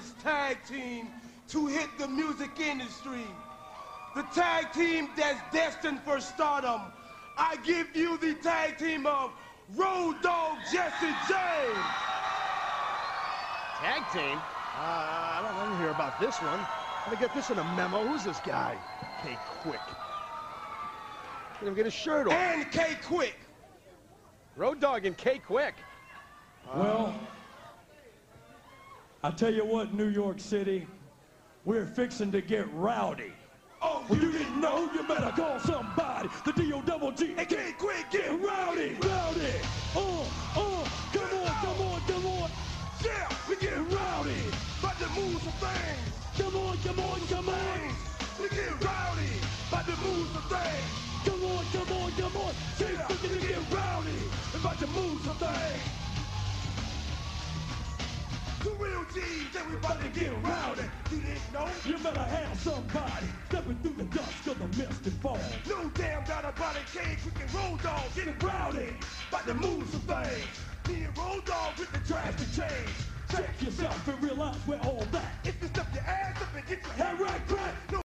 first tag team to hit the music industry. The tag team that's destined for stardom. I give you the tag team of Road Dogg Jesse James. Tag team? I didn't hear about this one. Let me get this in a memo. Who's this guy? K-Quick. Let him get his shirt off. And K-Quick. Road Dogg and K-Quick. Well, I tell you what, New York City, we're fixing to get rowdy. Oh, Well, you didn't know? You better call somebody. The D-O-double-G. Hey, K-Quick, Get rowdy, rowdy. Come on. Yeah, we get Rowdy. about to move some things. Come on. We get rowdy, about to move some things. Come on. Say, Yeah, looking to get rowdy. about to move some things. The real G's, and we about to get rowdy. You didn't know? You better have somebody stepping through the dust of the mist and fall. No damn doubt about it, K-Quick and Road Dogg getting rowdy, about to move some things. Me and Road Dogg with the drastic change. Check yourself and realize we're all that. If you step your ass up and get your Head right crack.